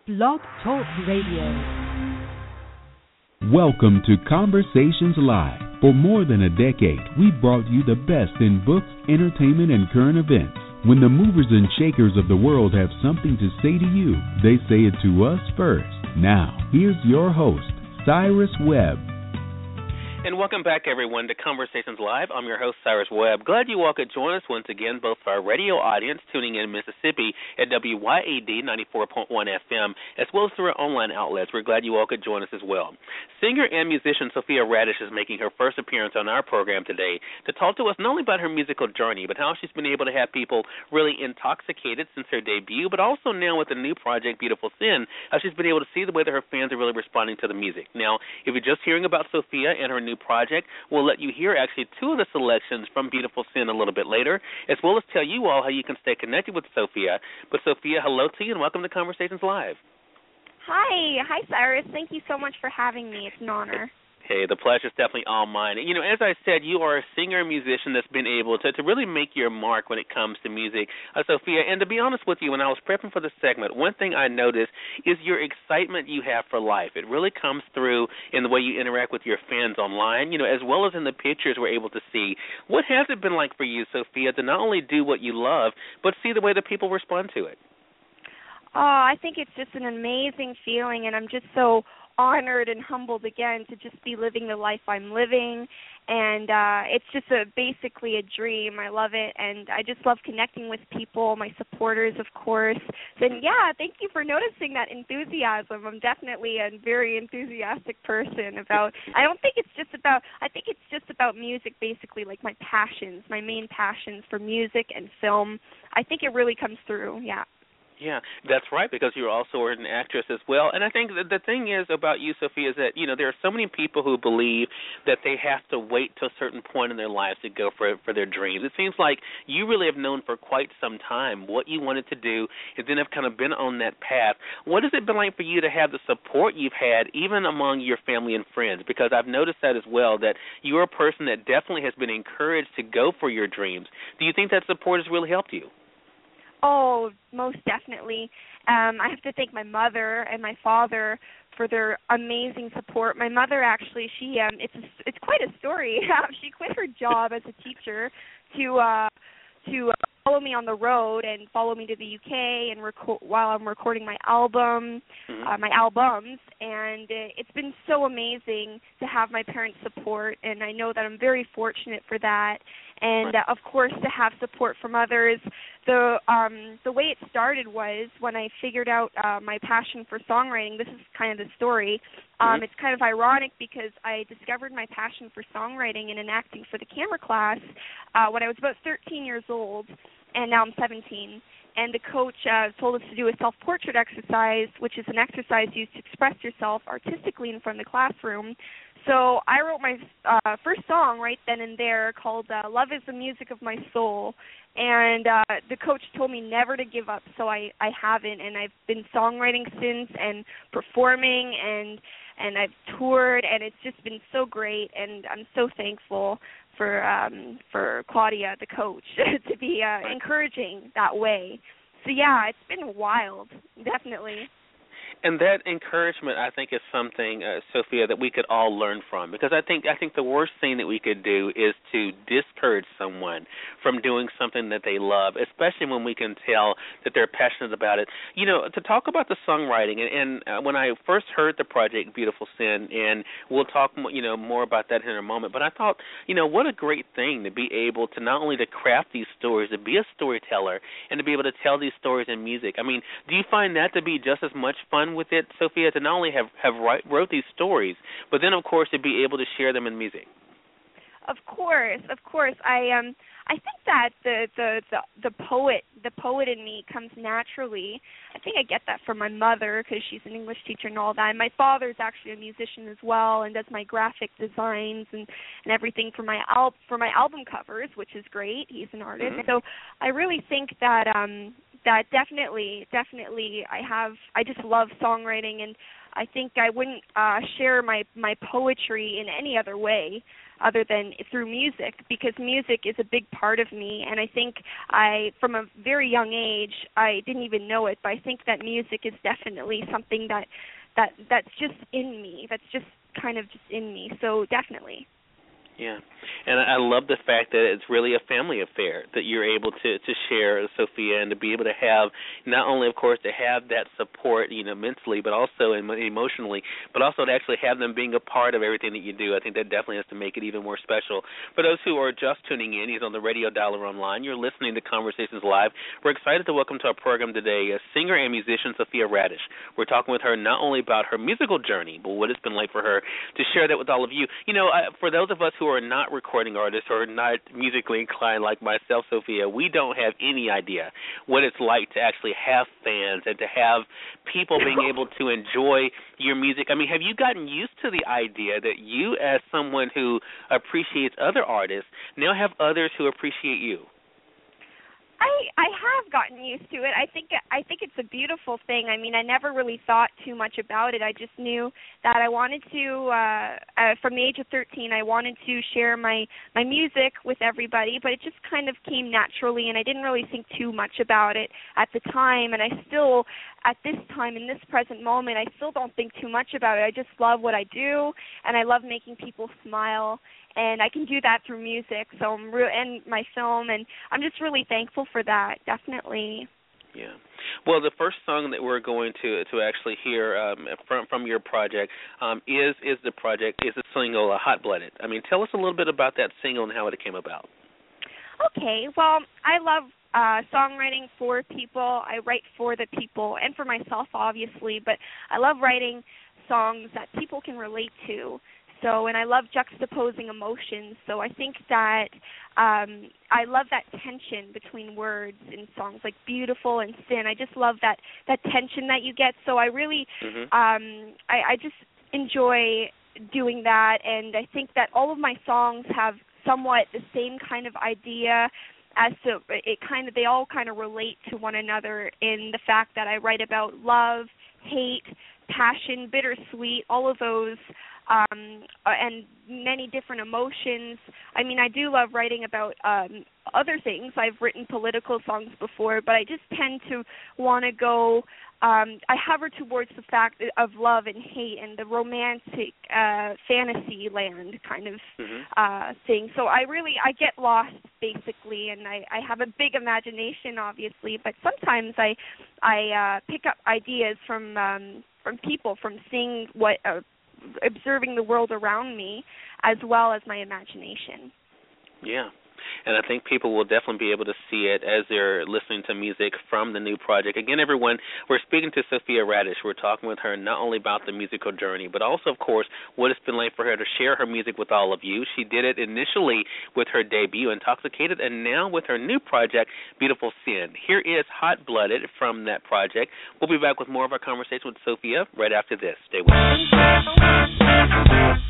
Blog Talk Radio. Welcome to Conversations Live. For more than a decade, we've brought you the best in books, entertainment, and current events. When the movers and shakers of the world have something to say to you, they say it to us first. Now, here's your host, Cyrus Webb. And welcome back, everyone, to Conversations Live. I'm your host, Cyrus Webb. Glad you all could join us once again, both for our radio audience tuning in Mississippi at WYAD 94.1 FM, as well as through our online outlets. We're glad you all could join us as well. Singer and musician Sophia Radish is making her first appearance on our program today to talk to us not only about her musical journey, but how she's been able to have people really intoxicated since her debut, but also now with the new project, Beautiful Sin, how she's been able to see the way that her fans are really responding to the music. Now, if you're just hearing about Sophia and her new project, we'll let you hear actually two of the selections from Beautiful Sin a little bit later, as well as tell you all how you can stay connected with Sophia. But Sophia, hello to you and welcome to Conversations Live. Hi, Cyrus. Thank you so much for having me. It's an honor. Hey, the pleasure's definitely all mine. You know, as I said, you are a singer and musician that's been able to really make your mark when it comes to music, Sophia. And to be honest with you, when I was prepping for the segment, one thing I noticed is your excitement you have for life. It really comes through in the way you interact with your fans online, you know, as well as in the pictures we're able to see. What has it been like for you, Sophia, to not only do what you love, but see the way that people respond to it? Oh, I think it's just an amazing feeling, and I'm just so honored and humbled again to just be living the life I'm living, and it's just basically a dream. I love it, and I just love connecting with people, my supporters, of course. And yeah, thank you for noticing that enthusiasm. I'm definitely a very enthusiastic person about. I think it's just about music, basically, like my passions, my main passions for music and film. I think it really comes through. Yeah. Yeah, that's right, because you're also an actress as well. And I think the thing is about you, Sophia, is that, you know, there are so many people who believe that they have to wait to a certain point in their lives to go for their dreams. It seems like you really have known for quite some time what you wanted to do and then have kind of been on that path. What has it been like for you to have the support you've had, even among your family and friends? Because I've noticed that as well, that you're a person that definitely has been encouraged to go for your dreams. Do you think that support has really helped you? Oh, most definitely. I have to thank my mother and my father for their amazing support. My mother actually, it's quite a story. She quit her job as a teacher to follow me on the road and follow me to the UK and while I'm recording my albums, and it's been so amazing to have my parents' support, and I know that I'm very fortunate for that. And of course, to have support from others. The way it started was when I figured out my passion for songwriting. This is kind of the story. It's kind of ironic because I discovered my passion for songwriting and in acting for the camera class when I was about 13 years old, and now I'm 17. And the coach told us to do a self-portrait exercise, which is an exercise used to express yourself artistically in front of the classroom. So I wrote my first song right then and there called Love is the Music of My Soul. And the coach told me never to give up, so I haven't. And I've been songwriting since and performing, and I've toured, and it's just been so great. And I'm so thankful for Claudia, the coach, to be encouraging that way. So, yeah, it's been wild, definitely. And that encouragement, I think, is something, Sophia, that we could all learn from. Because I think the worst thing that we could do is to discourage someone from doing something that they love, especially when we can tell that they're passionate about it. You know, to talk about the songwriting, and when I first heard the project Beautiful Sin, and we'll talk, more about that in a moment, but I thought, what a great thing to be able to not only to craft these stories, to be a storyteller, and to be able to tell these stories in music. I mean, do you find that to be just as much fun with it, Sophia, to not only wrote these stories, but then, of course, to be able to share them in music? Of course. I think that the poet in me comes naturally. I think I get that from my mother because she's an English teacher and all that. And my father's actually a musician as well and does my graphic designs and everything for my album covers, which is great. He's an artist. So I really think that that definitely I just love songwriting, and I think I wouldn't share my poetry in any other way other than through music, because music is a big part of me. And I think from a very young age, I didn't even know it, but I think that music is definitely something that's just in me, that's just kind of just in me. So definitely. Yeah, and I love the fact that it's really a family affair that you're able to share, Sophia, and to be able to have not only, of course, to have that support, mentally, but also emotionally, but also to actually have them being a part of everything that you do. I think that definitely has to make it even more special. For those who are just tuning in, he's on the radio dial or online. You're listening to Conversations Live. We're excited to welcome to our program today singer and musician Sophia Radish. We're talking with her not only about her musical journey, but what it's been like for her to share that with all of you. For those of us who are not recording artists or not musically inclined like myself, Sophia, we don't have any idea what it's like to actually have fans and to have people being able to enjoy your music. I mean, have you gotten used to the idea that you, as someone who appreciates other artists, now have others who appreciate you? I have gotten used to it. I think it's a beautiful thing. I mean, I never really thought too much about it. I just knew that I wanted to, from the age of 13, I wanted to share my music with everybody, but it just kind of came naturally, and I didn't really think too much about it at the time, and I still, at this time, in this present moment, I still don't think too much about it. I just love what I do, and I love making people smile, and I can do that through music, and my film, and I'm just really thankful for that, definitely. Yeah. Well, the first song that we're going to actually hear from your project is the single Hot Blooded. I mean, tell us a little bit about that single and how it came about. Okay. Well, I love songwriting for people. I write for the people and for myself, obviously, but I love writing songs that people can relate to. So, and I love juxtaposing emotions. So I think that I love that tension between words in songs like Beautiful and Sin. I just love that tension that you get. So I really, I just enjoy doing that. And I think that all of my songs have somewhat the same kind of idea as to they all kind of relate to one another in the fact that I write about love, hate, passion, bittersweet, all of those, and many different emotions. I mean, I do love writing about other things. I've written political songs before, but I just tend to want to go, I hover towards the fact of love and hate and the romantic fantasy land kind of thing. So I get lost, basically, and I have a big imagination, obviously, but sometimes I pick up ideas from people, from seeing observing the world around me, as well as my imagination. Yeah. And I think people will definitely be able to see it as they're listening to music from the new project. Again, everyone, we're speaking to Sophia Radish. We're talking with her not only about the musical journey, but also, of course, what it's been like for her to share her music with all of you. She did it initially with her debut, Intoxicated, and now with her new project, Beautiful Sin. Here is Hot Blooded from that project. We'll be back with more of our conversation with Sophia right after this. Stay with us.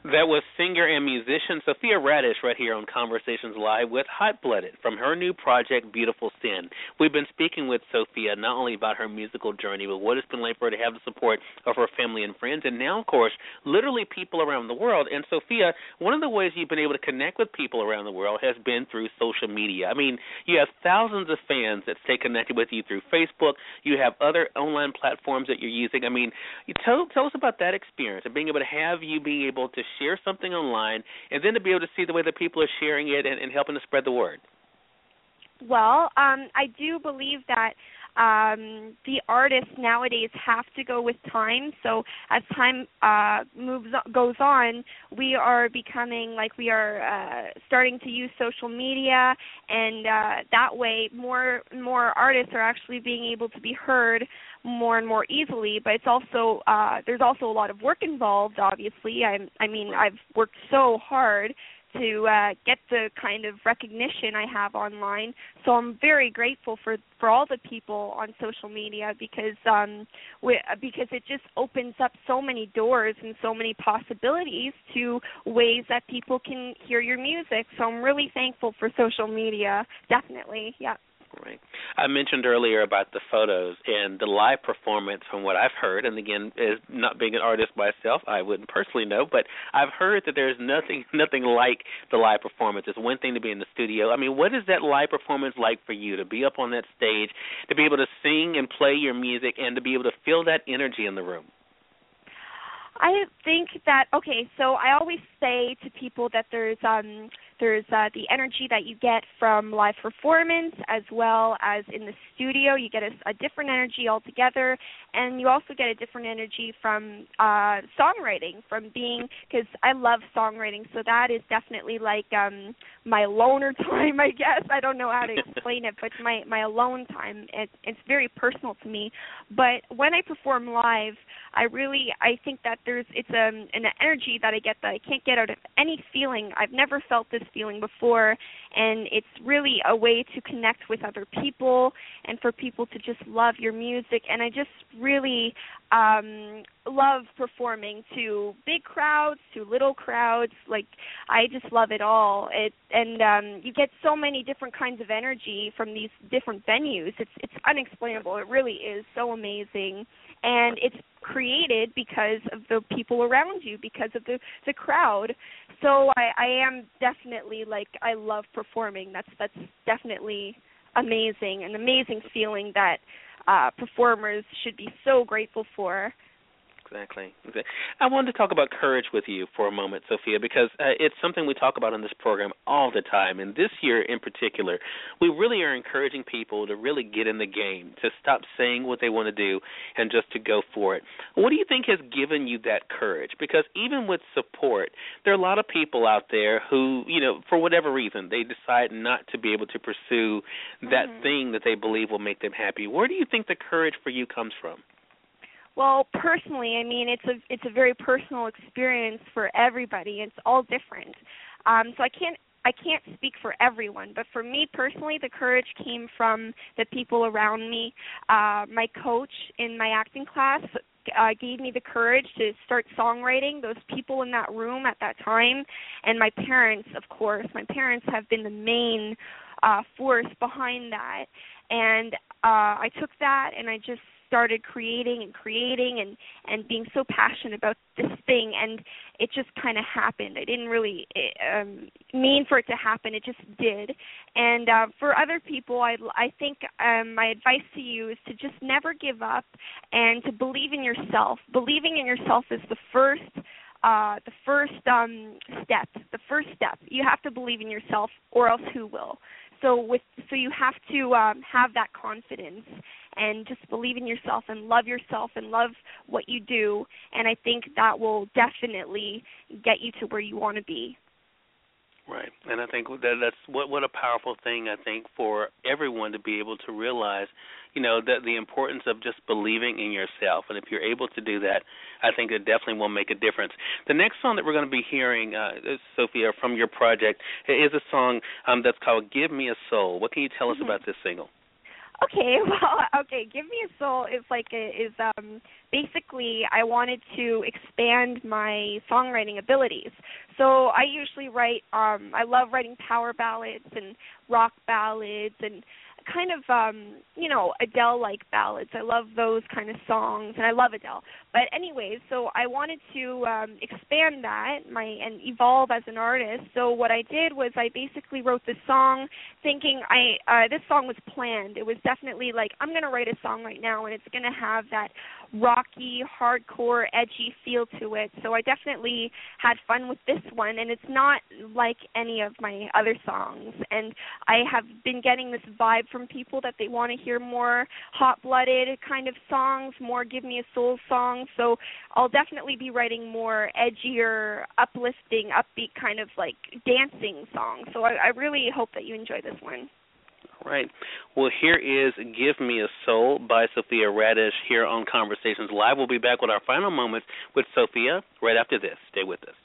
That was singer and musician Sophia Radish right here on Conversations Live with Hot Blooded from her new project, Beautiful Sin. We've been speaking with Sophia not only about her musical journey, but what it's been like for her to have the support of her family and friends, and now, of course, literally people around the world. And, Sophia, one of the ways you've been able to connect with people around the world has been through social media. I mean, you have thousands of fans that stay connected with you through Facebook. You have other online platforms that you're using. I mean, tell us about that experience of being able to have you being able to share something online and then to be able to see the way that people are sharing it and helping to spread the word. Well, I do believe that the artists nowadays have to go with time. So as time goes on, we are becoming like we are starting to use social media, and that way more artists are actually being able to be heard more and more easily. But it's also there's also a lot of work involved. Obviously, I mean I've worked so hard to get the kind of recognition I have online. So I'm very grateful for all the people on social media because it just opens up so many doors and so many possibilities to ways that people can hear your music. So I'm really thankful for social media, definitely, yeah. Right. I mentioned earlier about the photos and the live performance from what I've heard, and again, as not being an artist myself, I wouldn't personally know, but I've heard that there's nothing like the live performance. It's one thing to be in the studio. I mean, what is that live performance like for you, to be up on that stage, to be able to sing and play your music, and to be able to feel that energy in the room? I think that, okay, so I always say to people that there's the energy that you get from live performance as well as in the studio. You get a different energy altogether, and you also get a different energy from songwriting, from being, because I love songwriting, so that is definitely like my loner time, I guess. I don't know how to explain it, but my alone time. It's very personal to me. But when I perform live, I think that it's an energy that I get that I can't get out of any feeling. I've never felt this feeling before, and it's really a way to connect with other people and for people to just love your music. And I just really love performing to big crowds, to little crowds. Like, I just love it all. You get so many different kinds of energy from these different venues. It's unexplainable. It really is so amazing. And it's created because of the people around you, because of the crowd. So I am definitely, like, I love performing. That's definitely amazing, an amazing feeling that performers should be so grateful for. Exactly. I wanted to talk about courage with you for a moment, Sophia, because it's something we talk about on this program all the time. And this year in particular, we really are encouraging people to really get in the game, to stop saying what they want to do and just to go for it. What do you think has given you that courage? Because even with support, there are a lot of people out there who, for whatever reason, they decide not to be able to pursue that thing that they believe will make them happy. Where do you think the courage for you comes from? Well, personally, I mean, it's a very personal experience for everybody. It's all different. So I can't speak for everyone, but for me personally, the courage came from the people around me. My coach in my acting class gave me the courage to start songwriting, those people in that room at that time, and my parents, of course. My parents have been the main force behind that, and I took that and I just started creating and being so passionate about this thing, and it just kind of happened. I didn't really mean for it to happen. It just did. And for other people, I think my advice to you is to just never give up and to believe in yourself. Believing in yourself is the first step. You have to believe in yourself, or else who will? So you have to have that confidence and just believe in yourself and love what you do, and I think that will definitely get you to where you want to be. Right, and I think that's what a powerful thing, I think, for everyone to be able to realize, that the importance of just believing in yourself. And if you're able to do that, I think it definitely will make a difference. The next song that we're going to be hearing, Sophia, from your project is a song that's called Give Me a Soul. What can you tell us about this single? Okay, well, okay. Give Me a Soul is basically I wanted to expand my songwriting abilities. So I usually write. I love writing power ballads and rock ballads and kind of Adele-like ballads. I love those kind of songs, and I love Adele. But anyways, so I wanted to expand that and evolve as an artist. So what I did was I basically wrote this song thinking this song was planned. It was definitely like, I'm going to write a song right now, and it's going to have that rocky, hardcore, edgy feel to it. So I definitely had fun with this one, and it's not like any of my other songs. And I have been getting this vibe from people that they want to hear more hot-blooded kind of songs, more Give Me a Soul songs. So I'll definitely be writing more edgier, uplifting, upbeat kind of like dancing songs. So I really hope that you enjoy this one. Right. Well, here is Give Me a Soul by Sophia Radish here on Conversations Live. We'll be back with our final moments with Sophia right after this. Stay with us.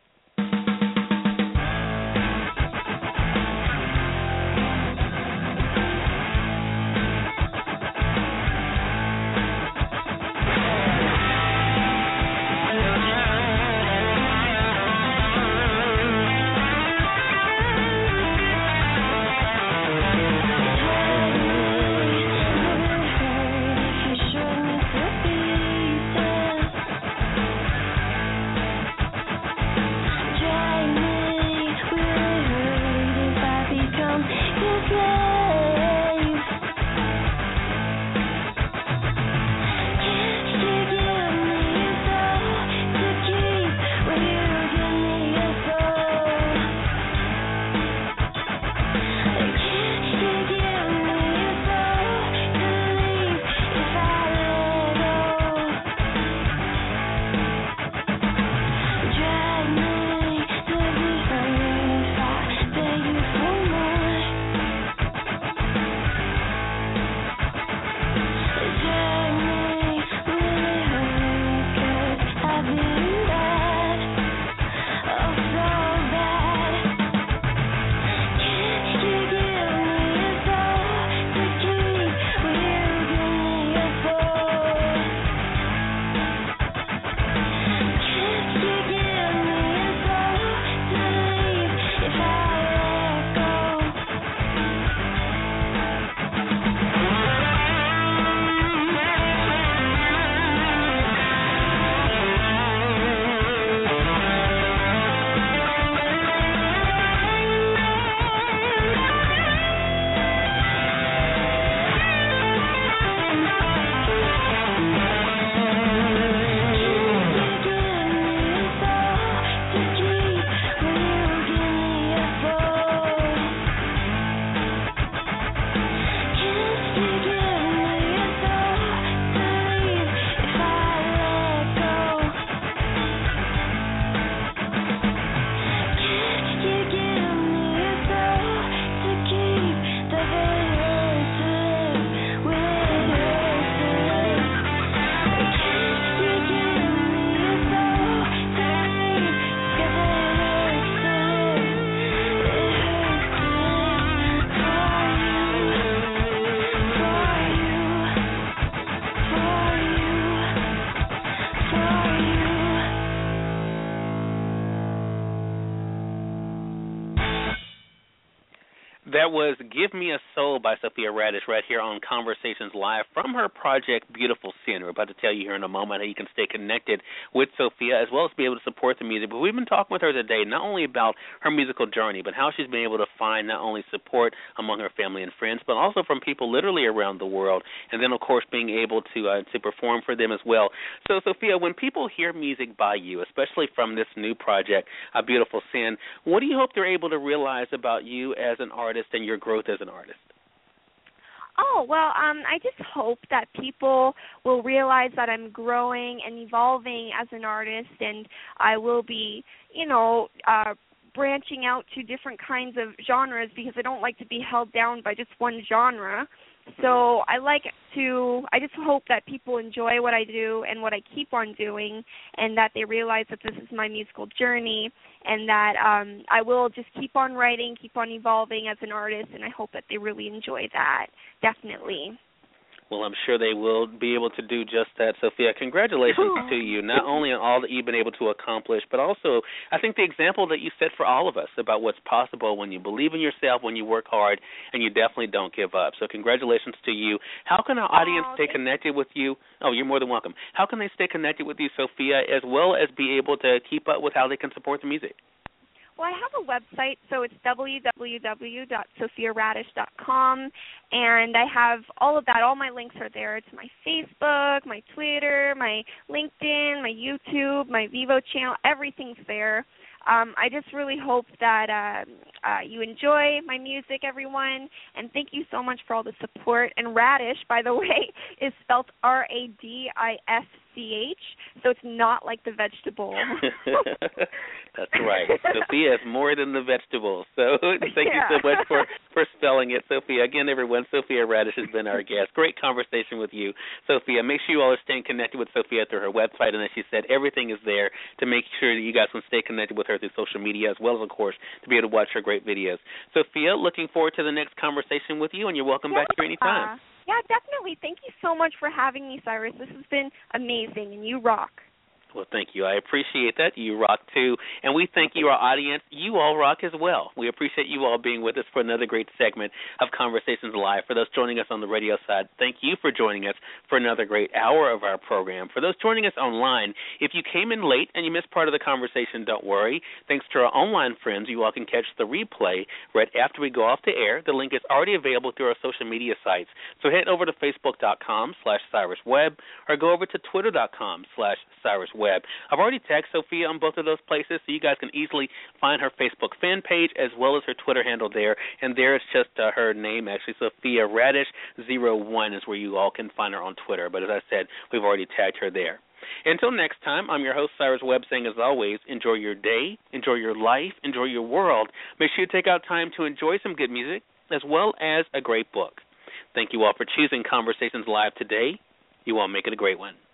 That was Give Me a Soul by Sophia Radish right here on Conversations Live from her project Beautiful Sin. We're about to tell you here in a moment how you can stay connected with Sophia as well as be able to support the music. But we've been talking with her today not only about her musical journey, but how she's been able to find not only support among her family and friends, but also from people literally around the world. And then, of course, being able to perform for them as well. So, Sophia, when people hear music by you, especially from this new project, A Beautiful Sin, what do you hope they're able to realize about you as an artist and your growth as an artist? Oh, well, I just hope that people will realize that I'm growing and evolving as an artist, and I will be, branching out to different kinds of genres because I don't like to be held down by just one genre. So I just hope that people enjoy what I do and what I keep on doing, and that they realize that this is my musical journey, and that I will just keep on writing, keep on evolving as an artist, and I hope that they really enjoy that, definitely. Well, I'm sure they will be able to do just that, Sophia. Congratulations to you, not only on all that you've been able to accomplish, but also I think the example that you set for all of us about what's possible when you believe in yourself, when you work hard, and you definitely don't give up. So congratulations to you. How can our audience stay connected with you? Oh, you're more than welcome. How can they stay connected with you, Sophia, as well as be able to keep up with how they can support the music? Well, I have a website, so it's www.sophiaradish.com, and I have all of that. All my links are there. It's my Facebook, my Twitter, my LinkedIn, my YouTube, my Vivo channel. Everything's there. I just really hope that you enjoy my music, everyone, and thank you so much for all the support. And Radish, by the way, is spelled Radisch, so it's not like the vegetable. That's right. Sophia is more than the vegetable. So thank you so much for spelling it, Sophia. Again, everyone, Sophia Radish has been our guest. Great conversation with you, Sophia. Make sure you all are staying connected with Sophia through her website, and as she said, everything is there to make sure that you guys can stay connected with her through social media, as well as, of course, to be able to watch her great videos. Sophia, looking forward to the next conversation with you, and you're welcome back here anytime. Yeah, definitely. Thank you so much for having me, Cyrus. This has been amazing, and you rock. Well, thank you. I appreciate that. You rock, too. And we thank you, our audience. You all rock as well. We appreciate you all being with us for another great segment of Conversations Live. For those joining us on the radio side, thank you for joining us for another great hour of our program. For those joining us online, if you came in late and you missed part of the conversation, don't worry. Thanks to our online friends, you all can catch the replay right after we go off the air. The link is already available through our social media sites. So head over to Facebook.com/CyrusWebb or go over to Twitter.com/CyrusWebb. I've already tagged Sophia on both of those places, so you guys can easily find her Facebook fan page as well as her Twitter handle there. And there is just her name, actually. Sophia Radish01 is where you all can find her on Twitter. But as I said, we've already tagged her there. Until next time, I'm your host, Cyrus Webb, saying, as always, enjoy your day, enjoy your life, enjoy your world. Make sure you take out time to enjoy some good music as well as a great book. Thank you all for choosing Conversations Live today. You all make it a great one.